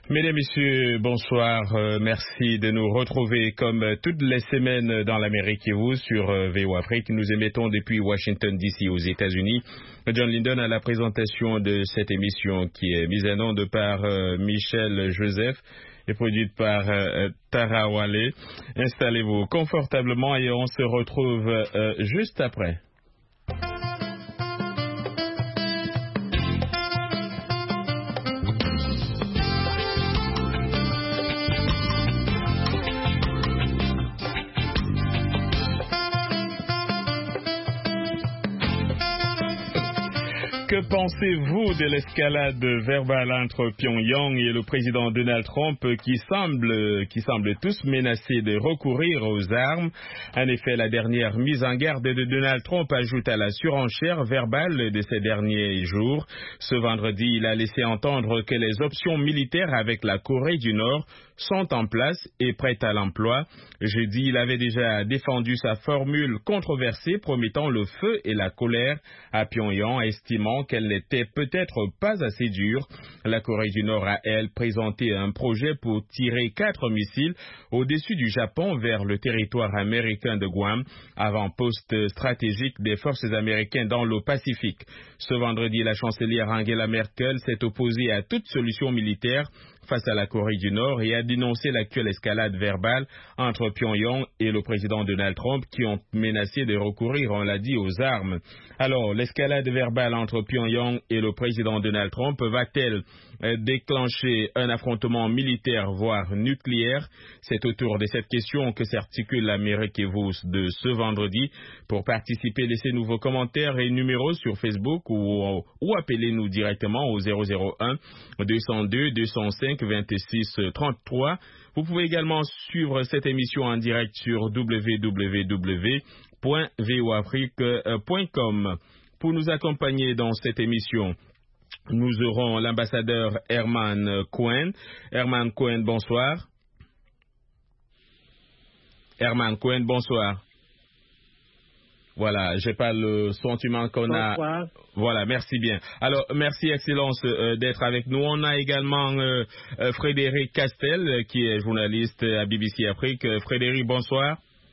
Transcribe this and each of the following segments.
Mesdames, Messieurs, bonsoir. Merci de nous retrouver comme toutes les semaines dans l'Amérique et vous sur VOA Afrique. Nous émettons depuis Washington DC aux États-Unis. John Linden à la présentation de cette émission qui est mise en onde par Michel Joseph et produite par Tara Wale. Installez-vous confortablement et on se retrouve juste après. Que pensez-vous de l'escalade verbale entre Pyongyang et le président Donald Trump qui semblent tous menacés de recourir aux armes? En effet, la dernière mise en garde de Donald Trump ajoute à la surenchère verbale de ces derniers jours. Ce vendredi, il a laissé entendre que les options militaires avec la Corée du Nord sont en place et prêtes à l'emploi. Jeudi, il avait déjà défendu sa formule controversée promettant le feu et la colère à Pyongyang, estimant qu'elle n'était peut-être pas assez dure. La Corée du Nord a, elle, présenté un projet pour tirer 4 missiles au-dessus du Japon vers le territoire américain de Guam, avant-poste stratégique des forces américaines dans le Pacifique. Ce vendredi, la chancelière Angela Merkel s'est opposée à toute solution militaire face à la Corée du Nord et a dénoncé l'actuelle escalade verbale entre Pyongyang et le président Donald Trump qui ont menacé de recourir, on l'a dit, aux armes. Alors, l'escalade verbale entre Pyongyang et le président Donald Trump va-t-elle déclencher un affrontement militaire, voire nucléaire? C'est autour de cette question que s'articule l'Amérique et vous de ce vendredi. Pour participer, laissez nous vos commentaires et numéros sur Facebook ou appelez-nous directement au 001 202 205 26 33. Vous pouvez également suivre cette émission en direct sur www.voafrique.com. Pour nous accompagner dans cette émission, nous aurons l'ambassadeur Herman Cohen. Herman Cohen, bonsoir. Herman Cohen, bonsoir. Voilà, j'ai pas le sentiment qu'on a. Bonsoir. Voilà, merci bien. Alors, merci Excellence d'être avec nous. On a également Frédéric Castel, qui est journaliste à BBC Afrique. Frédéric, bonsoir.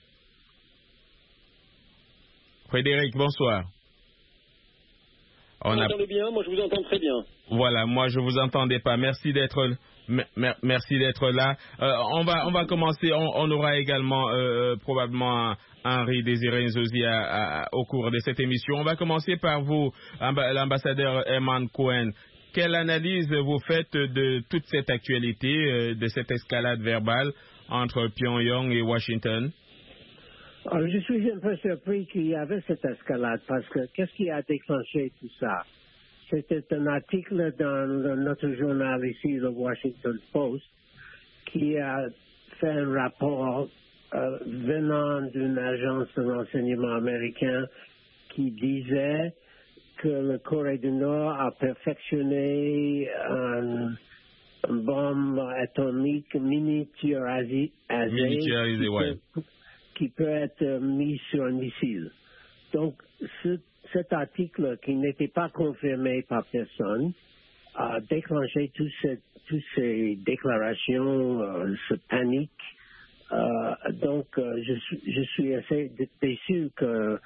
Frédéric, bonsoir. Vous m'entendez bien? Moi, je vous entends très bien. Voilà, moi, je vous entendais pas. Merci d'être là. On va commencer. On aura également probablement Henri Désiré Nzozi au cours de cette émission. On va commencer par vous, l'ambassadeur Herman Cohen. Quelle analyse vous faites de toute cette actualité, de cette escalade verbale entre Pyongyang et Washington? Alors, je suis un peu surpris qu'il y avait cette escalade parce que qu'est-ce qui a déclenché tout ça? C'était un article dans notre journal ici, le Washington Post, qui a fait un rapport venant d'une agence de renseignement américain qui disait que la Corée du Nord a perfectionné une bombe atomique miniaturisée qui peut être mise sur un missile. Donc, cet article, qui n'était pas confirmé par personne, a déclenché toutes ces déclarations, cette panique. Donc, je suis assez déçu que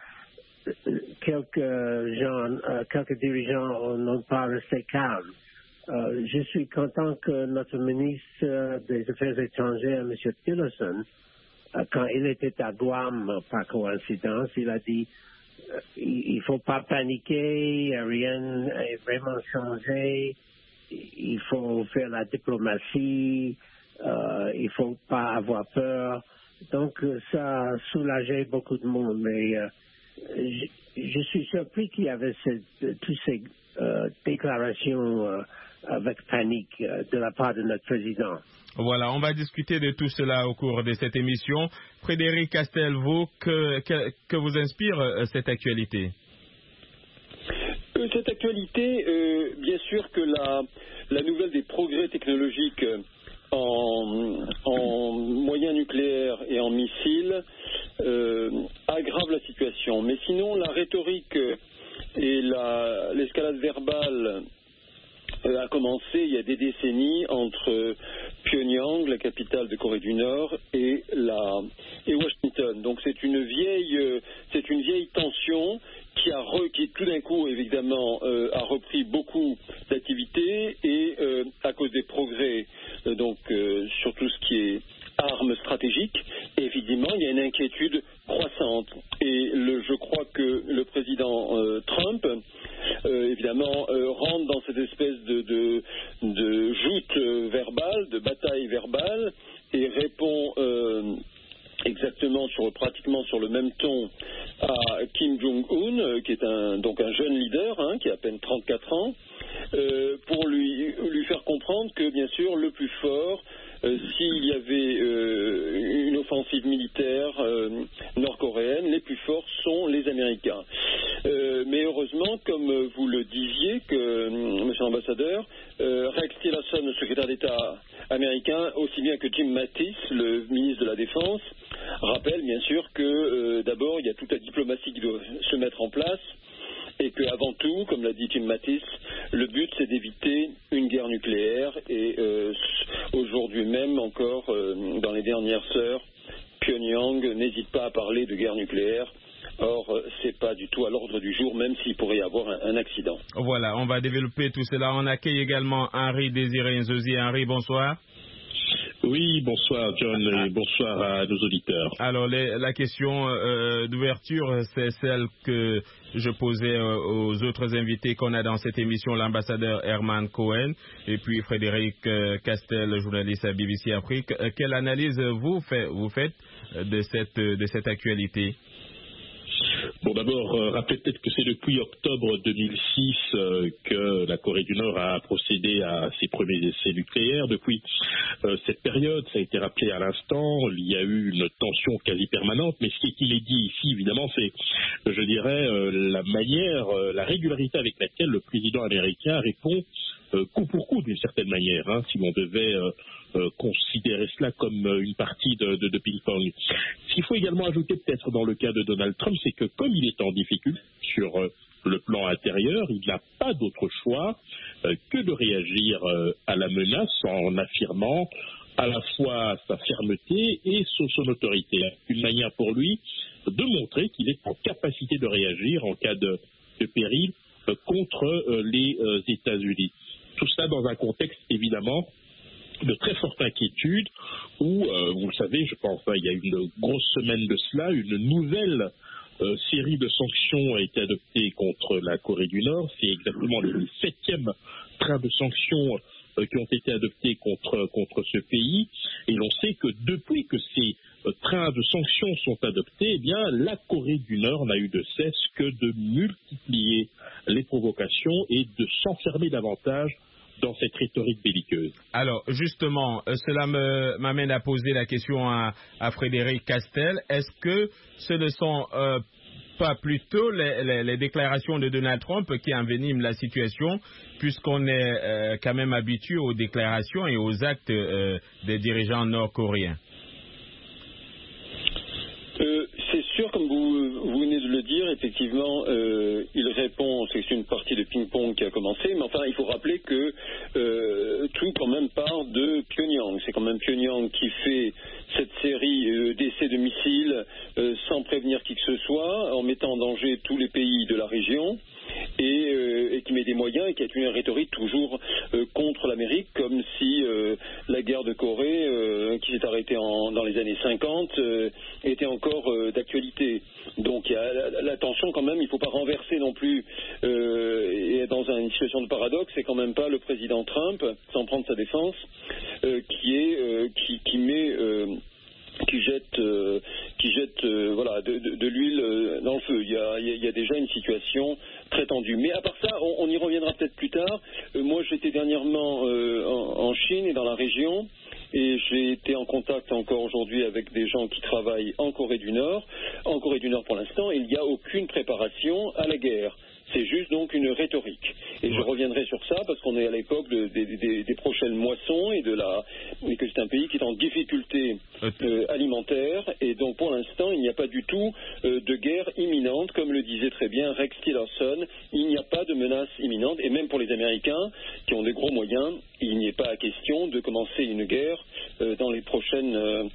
quelques dirigeants n'ont pas resté calmes. Je suis content que notre ministre des Affaires étrangères, M. Tillerson, quand il était à Guam, par coïncidence, il a dit il ne faut pas paniquer, rien n'est vraiment changé, il faut faire la diplomatie, il ne faut pas avoir peur. Donc, ça a soulagé beaucoup de monde. Mais je suis surpris qu'il y avait toutes ces déclarations avec panique de la part de notre président. Voilà, on va discuter de tout cela au cours de cette émission. Frédéric Castel, vous, que vous inspire cette actualité? Cette actualité, bien sûr que la nouvelle des progrès technologiques en moyens nucléaires et en missiles aggrave la situation. Mais sinon, la rhétorique et l'escalade verbale a commencé il y a des décennies entre Pyongyang, la capitale de Corée du Nord, et Washington. Donc c'est une vieille tension qui tout d'un coup évidemment a repris beaucoup d'activités et à cause des progrès sur tout ce qui est armes stratégiques, évidemment il y a une inquiétude croissante et je crois que le président Trump évidemment rentre dans cette espèce de joute verbale, de bataille verbale et répond exactement pratiquement sur le même ton à Kim Jong-un, qui est un jeune leader, qui a à peine 34 ans, pour lui faire comprendre que bien sûr le plus fort, s'il y avait une offensive militaire nord-coréenne, les plus forts sont les Américains. Mais heureusement, comme vous le disiez, monsieur l'ambassadeur, Rex Tillerson, le secrétaire d'État américain, aussi bien que Jim Mattis, le ministre de la Défense, rappelle bien sûr que d'abord il y a toute la diplomatie qui doit se mettre en place et qu'avant tout, comme l'a dit Jim Mattis, le but c'est d'éviter une guerre nucléaire et aujourd'hui même encore dans les dernières heures, Pyongyang n'hésite pas à parler de guerre nucléaire. Or, c'est pas du tout à l'ordre du jour, même s'il pourrait y avoir un accident. Voilà, on va développer tout cela. On accueille également Henri Désiré Nzozi. Henri, bonsoir. Oui, bonsoir John et bonsoir à nos auditeurs. Alors la question d'ouverture, c'est celle que je posais aux autres invités qu'on a dans cette émission, l'ambassadeur Herman Cohen et puis Frédéric Castel, journaliste à BBC Afrique. Quelle analyse vous faites de cette actualité? Bon, d'abord, rappelez peut-être que c'est depuis octobre 2006 que la Corée du Nord a procédé à ses premiers essais nucléaires. Depuis cette période, ça a été rappelé à l'instant, il y a eu une tension quasi permanente, mais ce qui est inédit ici, évidemment, c'est, je dirais, la manière, la régularité avec laquelle le président américain répond coup pour coup, d'une certaine manière, si l'on devait considérer cela comme une partie de ping-pong. Ce qu'il faut également ajouter peut-être dans le cas de Donald Trump, c'est que comme il est en difficulté sur le plan intérieur, il n'a pas d'autre choix que de réagir à la menace en affirmant à la fois sa fermeté et son autorité. Une manière pour lui de montrer qu'il est en capacité de réagir en cas de péril contre les États-Unis. Tout cela dans un contexte évidemment de très forte inquiétude où, vous le savez, je pense, il y a une grosse semaine de cela, une nouvelle série de sanctions a été adoptée contre la Corée du Nord. C'est exactement le 7e train de sanctions qui ont été adoptés contre ce pays. Et l'on sait que depuis que ces trains de sanctions sont adoptés, eh bien, la Corée du Nord n'a eu de cesse que de multiplier les provocations et de s'enfermer davantage dans cette rhétorique belliqueuse. Alors, justement, cela m'amène à poser la question à Frédéric Castel. Est-ce que ce ne sont pas plutôt les déclarations de Donald Trump qui enveniment la situation, puisqu'on est quand même habitué aux déclarations et aux actes des dirigeants nord-coréens? C'est sûr, comme vous venez de le dire, effectivement, il répond, c'est une partie de ping-pong qui a commencé, mais enfin, il faut rappeler que tout quand même part de Pyongyang. C'est quand même Pyongyang qui fait cette série d'essais de missiles sans prévenir qui que ce soit, en mettant en danger tous les pays de la région, et qui met des moyens et qui a une rhétorique toujours contre l'Amérique, comme si la guerre de Corée, qui s'est arrêtée dans les années 50, était encore d'actualité. Donc il y a la tension quand même, il ne faut pas renverser non plus, et dans une situation de paradoxe, c'est quand même pas le président Trump, sans prendre sa défense, qui jette voilà, de l'huile dans le feu. Il y a déjà une situation très tendue. Mais à part ça, on y reviendra peut-être plus tard. Moi, j'étais dernièrement en Chine et dans la région, et j'ai été en contact encore aujourd'hui avec des gens qui travaillent en Corée du Nord. En Corée du Nord, pour l'instant, il n'y a aucune préparation à la guerre. c'est juste donc une rhétorique. Et je reviendrai sur ça parce qu'on est à l'époque des prochaines moissons et que c'est un pays qui est en difficulté alimentaire, et donc pour l'instant il n'y a pas du tout de guerre imminente, comme le disait très bien Rex Tillerson. Il n'y a pas de menace imminente, et même pour les Américains qui ont des gros moyens, il n'y est pas question de commencer une guerre dans les prochaines,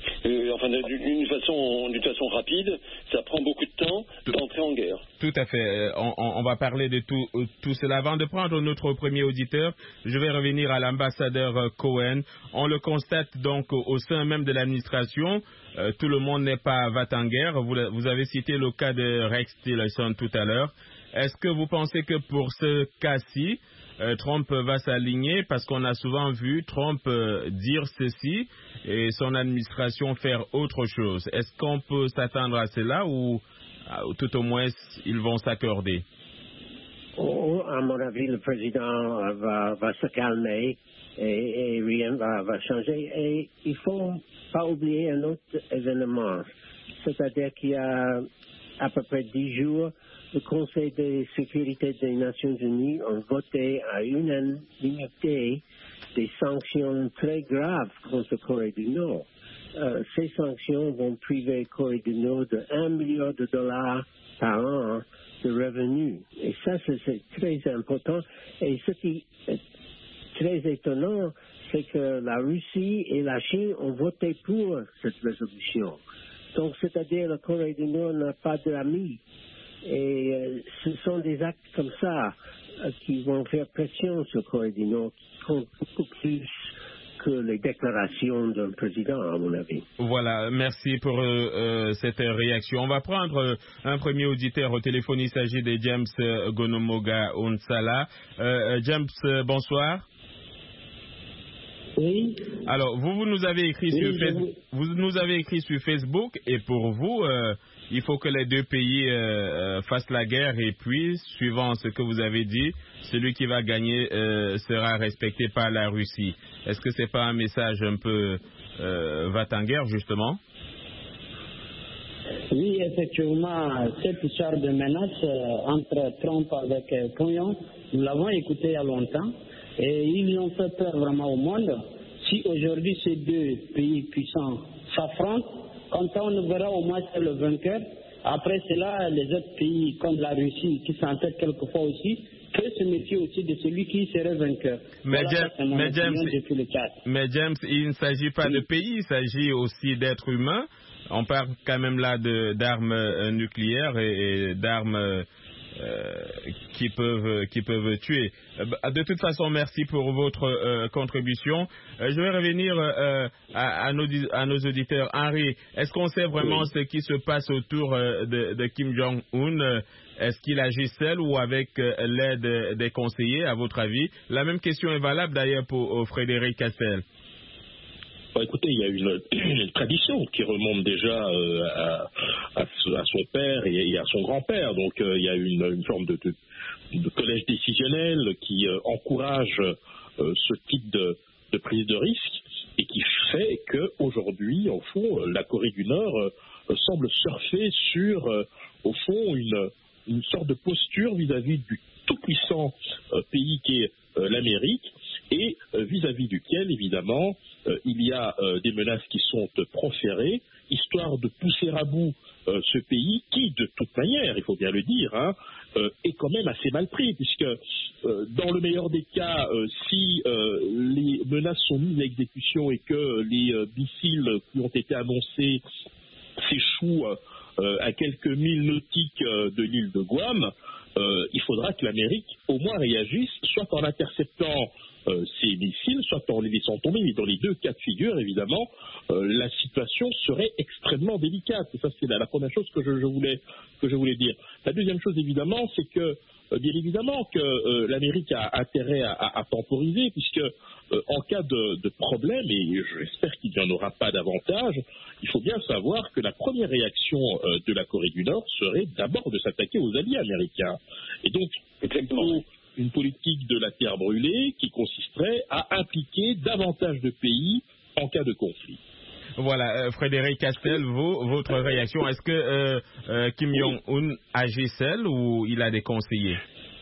d'une façon rapide. Ça prend beaucoup de temps d'entrer en guerre. Tout à fait. On va parler de tout cela. Avant de prendre notre premier auditeur, je vais revenir à l'ambassadeur Cohen. On le constate donc au sein même de l'administration. Tout le monde n'est pas va-t-en-guerre. Vous avez cité le cas de Rex Tillerson tout à l'heure. Est-ce que vous pensez que pour ce cas-ci, Trump va s'aligner, parce qu'on a souvent vu Trump dire ceci et son administration faire autre chose? Est-ce qu'on peut s'attendre à cela ou tout au moins ils vont s'accorder? À mon avis, le président va se calmer et rien va changer. Et il ne faut pas oublier un autre événement, c'est-à-dire qu'il y a à peu près 10 jours, le Conseil de sécurité des Nations Unies a voté à unanimité des sanctions très graves contre la Corée du Nord. Ces sanctions vont priver la Corée du Nord de $1 million par an de revenus. Et ça, c'est très important. Et ce qui est très étonnant, c'est que la Russie et la Chine ont voté pour cette résolution. Donc, c'est-à-dire la Corée du Nord n'a pas d'amis. Et ce sont des actes comme ça qui vont faire pression sur la Corée du Nord, qui comptent beaucoup plus que les déclarations d'un président, à mon avis. Voilà, merci pour cette réaction. On va prendre un premier auditeur au téléphone. Il s'agit de James Gonomoga Onsala. James, bonsoir. Oui. Alors, vous nous avez écrit sur Facebook, et pour vous, il faut que les deux pays fassent la guerre, et puis, suivant ce que vous avez dit, celui qui va gagner sera respecté par la Russie. Est-ce que c'est pas un message un peu va-t-en-guerre, justement? Oui, effectivement, cette histoire de menace entre Trump avec Pyongyang, nous l'avons écouté il y a longtemps. Et ils ont fait peur vraiment au monde. Si aujourd'hui ces deux pays puissants s'affrontent, comme ça on verra au moins le vainqueur. Après cela, les autres pays comme la Russie, qui s'entêtent quelquefois aussi, peuvent se méfier aussi de celui qui serait vainqueur. Mais James, il ne s'agit pas de pays, il s'agit aussi d'êtres humains. On parle quand même là d'armes nucléaires et d'armes qui peuvent tuer. De toute façon, merci pour votre contribution. Je vais revenir à nos auditeurs. Henri, est-ce qu'on sait vraiment ce qui se passe autour de Kim Jong-un? Est-ce qu'il agit seul ou avec l'aide des conseillers, à votre avis? La même question est valable d'ailleurs pour Frédéric Castel. Bon, écoutez, il y a une tradition qui remonte déjà à son père et à son grand-père. Donc, il y a une forme de collège décisionnel qui encourage ce type de prise de risque et qui fait qu'aujourd'hui, au fond, la Corée du Nord semble surfer sur, au fond, une sorte de posture vis-à-vis du tout-puissant pays qui est l'Amérique, et vis-à-vis duquel, évidemment, il y a des menaces qui sont proférées, histoire de pousser à bout ce pays qui, de toute manière, il faut bien le dire, est quand même assez mal pris, puisque dans le meilleur des cas, si les menaces sont mises à exécution et que les missiles qui ont été annoncés s'échouent à quelques milles nautiques de l'île de Guam, il faudra que l'Amérique au moins réagisse, soit en interceptant ces missiles, soit en les laissant tomber. Mais dans les deux cas de figure, évidemment, la situation serait extrêmement délicate. Et ça, c'est la première chose que je voulais dire. La deuxième chose, évidemment, c'est que bien évidemment que l'Amérique a intérêt à temporiser, puisque en cas de problème, et j'espère qu'il n'y en aura pas davantage, il faut bien savoir que la première réaction de la Corée du Nord serait d'abord de s'attaquer aux alliés américains. Et donc, une politique de la terre brûlée qui consisterait à impliquer davantage de pays en cas de conflit. Voilà, Frédéric Castel, votre réaction, est-ce que Kim Jong-un agit seul ou il a des conseillers?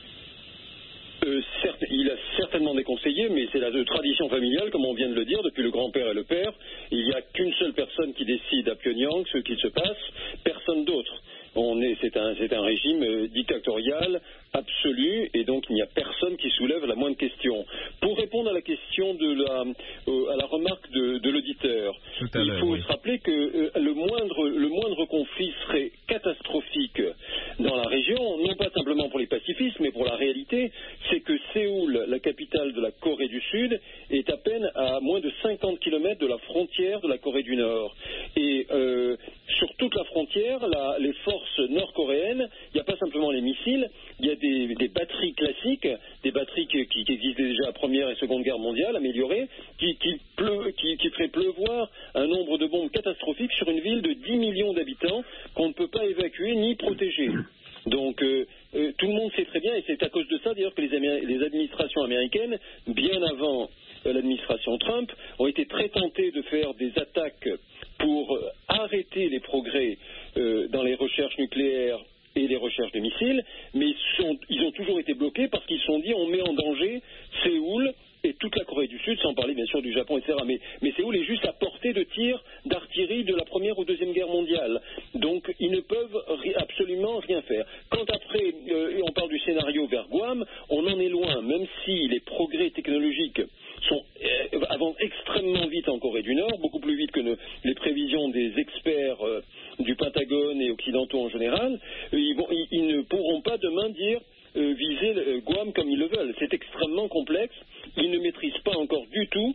certainement déconseillé, mais c'est la tradition familiale, comme on vient de le dire, depuis le grand-père et le père. Il n'y a qu'une seule personne qui décide à Pyongyang ce qu'il se passe, personne d'autre. C'est un régime dictatorial absolu, et donc il n'y a personne qui soulève la moindre question. Pour répondre à la question à la remarque de l'auditeur, il faut se rappeler que le moindre conflit serait catastrophique dans la région, non pas simplement pour les pacifistes, mais pour la réalité, c'est que Séoul, la capitale de la Corée du Sud, est à peine à moins de 50 km de la frontière de la Corée du Nord. Et sur toute la frontière, les forces nord-coréennes, il n'y a pas simplement les missiles, il y a des batteries classiques, des batteries qui existaient déjà à la Première et Seconde Guerre mondiale, améliorées, qui ferait pleuvoir un nombre de bombes catastrophiques sur une ville de 10 millions d'habitants qu'on ne peut pas évacuer ni protéger. Donc tout le monde sait très bien, et c'est à cause de ça d'ailleurs que les administrations américaines, bien avant l'administration Trump, ont été très tentées de faire des attaques pour arrêter les progrès dans les recherches nucléaires et les recherches de missiles, mais ils ont toujours été bloqués parce qu'ils se sont dit on met en danger Séoul et toute la Corée du Sud, sans parler bien sûr du Japon, etc. Mais Séoul est juste à portée de tir d'artillerie de la Première ou Deuxième Guerre mondiale. Donc ils ne peuvent absolument rien faire. Quand après on parle du scénario vers Guam, on en est loin, même si les progrès technologiques avancent extrêmement vite en Corée du Nord, beaucoup plus vite que les prévisions des experts du Pentagone et occidentaux en général. Ils ne pourront pas demain dire viser Guam comme ils le veulent. C'est extrêmement complexe. Ils ne maîtrisent pas encore du tout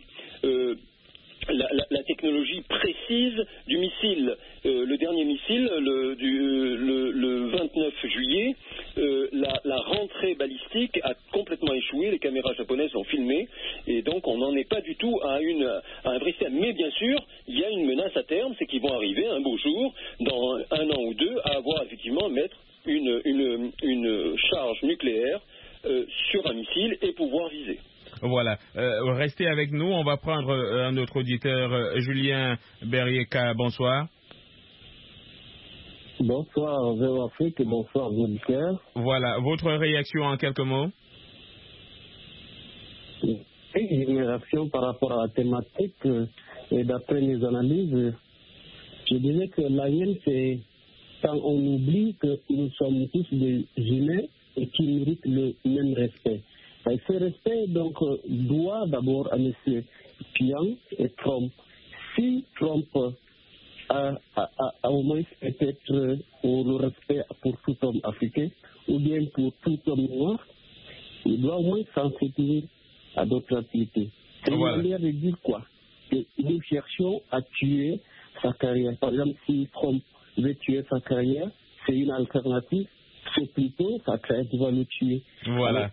la technologie précise du missile. Le dernier missile, le 29 juillet, la rentrée balistique a complètement échoué. Les caméras japonaises l'ont filmé, et donc on n'en est pas du tout à un vrai système. Mais bien sûr, il y a une menace à terme, c'est qu'ils vont arriver un beau jour, dans 1 an ou 2, à avoir effectivement mettre une charge nucléaire sur un missile et pouvoir viser. Voilà. Restez avec nous. On va prendre un autre auditeur, Julien Berrieka. Bonsoir. Bonsoir, Véro Afrique, et bonsoir, auditeurs. Voilà. Votre réaction en quelques mots? Une réaction par rapport à la thématique, et d'après mes analyses, je dirais que la mienne, c'est quand on oublie que nous sommes tous des humains et qui méritent le même respect. Et ce respect donc doit d'abord à M. Pyongyang et Trump. Si Trump a au moins peut-être le respect pour tout homme africain ou bien pour tout homme noir, il doit au moins s'en à d'autres activités. C'est une manière de dire quoi? Que nous cherchons à tuer sa carrière. Par exemple, si Trump veut tuer sa carrière, c'est une alternative. C'est plutôt sa carrière qui va le tuer. Voilà.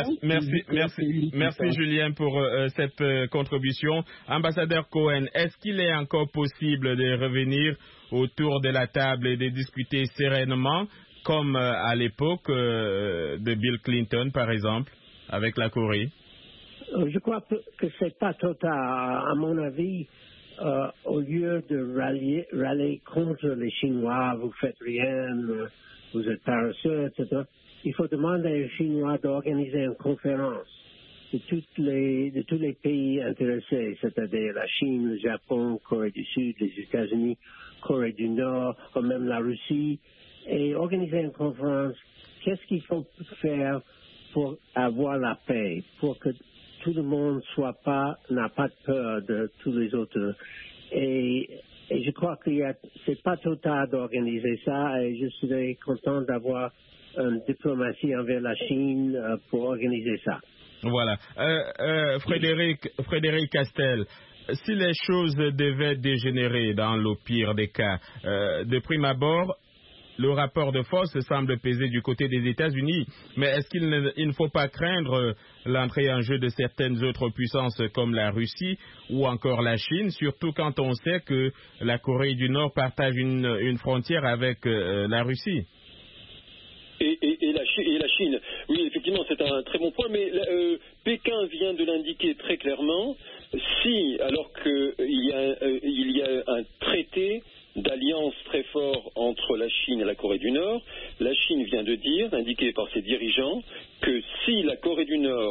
Merci Julien pour cette contribution. Ambassadeur Cohen, est-ce qu'il est encore possible de revenir autour de la table et de discuter sereinement, comme à l'époque de Bill Clinton, par exemple, avec la Corée? Je crois que c'est pas trop tard. À mon avis, au lieu de râler contre les Chinois, vous faites rien, vous êtes paresseux, etc. Il faut demander aux Chinois d'organiser une conférence de tous les pays intéressés, c'est-à-dire la Chine, le Japon, Corée du Sud, les États-Unis, Corée du Nord, ou même la Russie, et organiser une conférence. Qu'est-ce qu'il faut faire pour avoir la paix, pour que tout le monde n'a pas peur de tous les autres. Et je crois que c'est pas trop tard d'organiser ça, et je serais content d'avoir une diplomatie envers la Chine pour organiser ça. Voilà. Frédéric Castel, si les choses devaient dégénérer dans le pire des cas, de prime abord, le rapport de force semble peser du côté des États-Unis, mais est-ce qu'il ne faut pas craindre l'entrée en jeu de certaines autres puissances comme la Russie ou encore la Chine, surtout quand on sait que la Corée du Nord partage une frontière avec la Russie? Et la Chine, oui, effectivement, c'est un très bon point, mais Pékin vient de l'indiquer très clairement, alors qu'il y a un traité d'alliance très fort entre la Chine et la Corée du Nord, la Chine vient de dire, indiqué par ses dirigeants, que si la Corée du Nord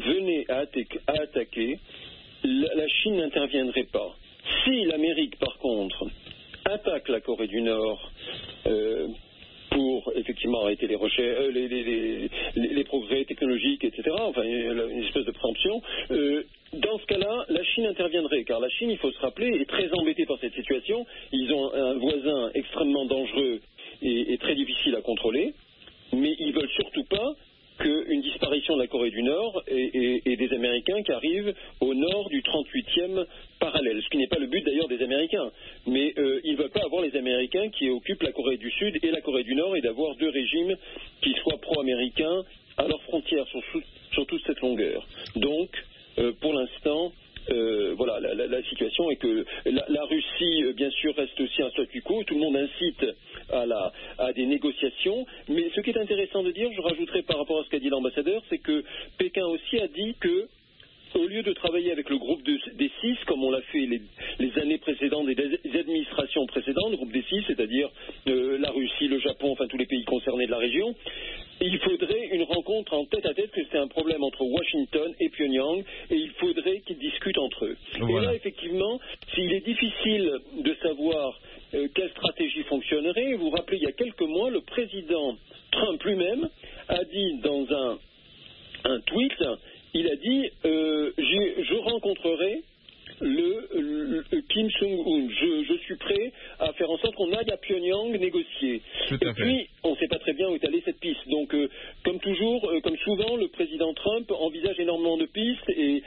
venait à attaquer, la Chine n'interviendrait pas. Si l'Amérique, par contre, attaque la Corée du Nord pour effectivement arrêter les recherches, les progrès technologiques, etc., enfin une espèce de préemption, dans ce cas-là, la Chine interviendrait, car la Chine, il faut se rappeler, est très embêtée par cette situation. Ils ont un voisin extrêmement dangereux et très difficile à contrôler, mais ils veulent surtout pas qu'une disparition de la Corée du Nord et des Américains qui arrivent au nord du 38e parallèle, ce qui n'est pas le but d'ailleurs des Américains. Mais ils ne veulent pas avoir les Américains qui occupent la Corée du Sud et la Corée du Nord et d'avoir deux régimes qui soient pro-américains à leurs frontières sur toute cette longueur. Donc, pour l'instant, voilà, la situation est que la Russie, bien sûr, reste aussi un statu quo. Tout le monde incite à des négociations. Mais ce qui est intéressant de dire, je rajouterai par rapport à ce qu'a dit l'ambassadeur, c'est que Pékin aussi a dit que, au lieu de travailler avec le groupe des 6, comme on l'a fait les années précédentes et les administrations précédentes, le groupe des 6, c'est-à-dire la Russie, le Japon, enfin tous les pays concernés de la région, il faudrait une rencontre en tête-à-tête, que c'est un problème entre Washington et Pyongyang, et il faudrait qu'ils discutent entre eux. Voilà. Et là, effectivement, s'il est difficile de savoir quelle stratégie fonctionnerait, vous vous rappelez, il y a quelques mois, le président Trump lui-même a dit dans un tweet, il a dit je rencontrerai le Kim Jong-un. Je suis prêt à faire en sorte qu'on aille à Pyongyang négocier. Et puis, on ne sait pas très bien où est allée cette piste. Donc, comme toujours, comme souvent, le président Trump envisage énormément de pistes et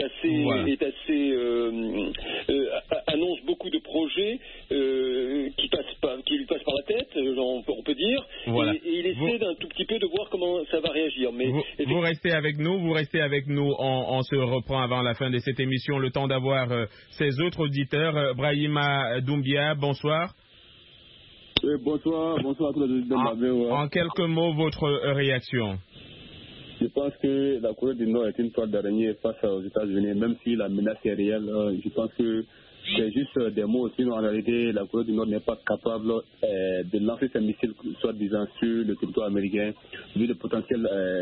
annonce beaucoup de projets qui lui passent par la tête, on peut dire. Voilà. Et il essaie d'un tout petit peu de voir comment ça va réagir. Mais vous restez avec nous. On se reprend avant la fin de cette émission, le temps d'avoir ces autres auditeurs. Brahima Doumbia, bonsoir. Bonsoir à tous les auditeurs. En quelques mots, votre réaction. Je pense que la Corée du Nord est une toile d'araignée face aux États-Unis, même si la menace est réelle. Je pense que c'est juste des mots. Sinon, en réalité, la Corée du Nord n'est pas capable de lancer ses missiles, soi-disant, sur le territoire américain, vu le potentiel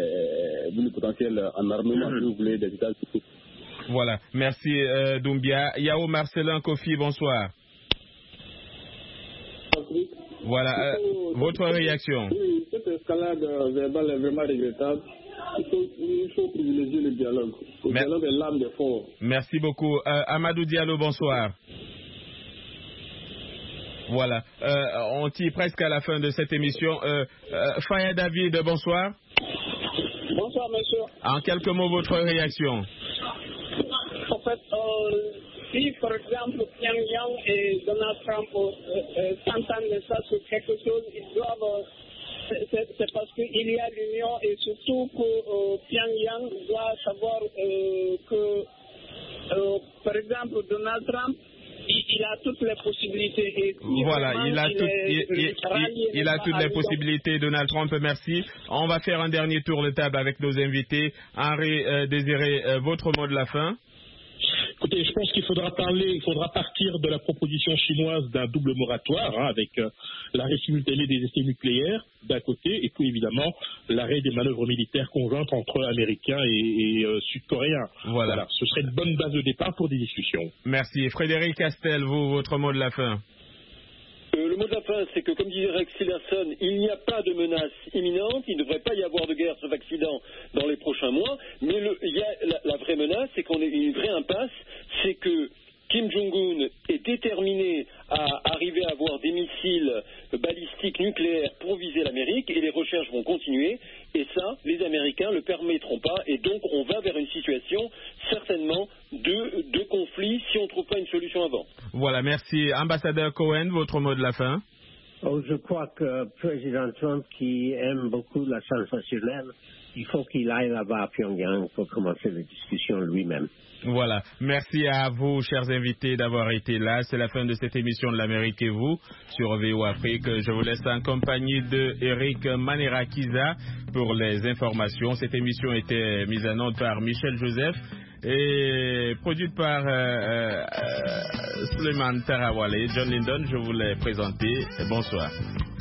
en armement, si vous voulez, des États-Unis. Voilà, merci Doumbia. Yao Marcelin Kofi, bonsoir. Voilà, votre réaction. Oui, cette escalade verbale est vraiment regrettable. Il faut privilégier le dialogue. Le dialogue est l'âme des forts. Merci beaucoup. Amadou Diallo, bonsoir. Voilà, on tire presque à la fin de cette émission. Faya David, bonsoir. Bonsoir, monsieur. En quelques mots, votre réaction. En fait, si par exemple Pyongyang et Donald Trump s'entendent ça sur quelque chose, ils doivent. C'est parce qu'il y a l'union et surtout que Pyongyang doit savoir que, par exemple, Donald Trump, il a toutes les possibilités. Et voilà, il a toutes les possibilités, Donald Trump, merci. On va faire un dernier tour de table avec nos invités. Henri Désiré, votre mot de la fin. Écoutez, je pense qu'il faudra partir de la proposition chinoise d'un double moratoire, avec l'arrêt simultané des essais nucléaires d'un côté, et puis évidemment l'arrêt des manœuvres militaires conjointes entre Américains et Sud-Coréens. Voilà, ce serait une bonne base de départ pour des discussions. Merci. Frédéric Castel, votre mot de la fin. Le mot de la fin, c'est que, comme disait Rex Tillerson, il n'y a pas de menace imminente, il ne devrait pas y avoir de guerre sauf accident dans les prochains mois, mais il y a la vraie menace, c'est qu'on ait une vraie impasse, c'est que Kim Jong-un est déterminé à arriver à avoir des missiles balistiques nucléaires pour viser l'Amérique, et les recherches vont continuer, et ça, les Américains ne le permettront pas, et donc on va vers une situation certainement de conflit si on ne trouve pas une solution avant. Voilà, merci. Ambassadeur Cohen, votre mot de la fin. Je crois que président Trump, qui aime beaucoup la sensationnelle, il faut qu'il aille là-bas à Pyongyang pour commencer les discussions lui-même. Voilà. Merci à vous, chers invités, d'avoir été là. C'est la fin de cette émission de l'Amérique et vous sur VO Afrique. Je vous laisse en compagnie de Eric Manerakiza pour les informations. Cette émission était mise en onde par Michel Joseph et produite par Suleiman Tarawale. John Lyndon, je vous l'ai présenté. Bonsoir.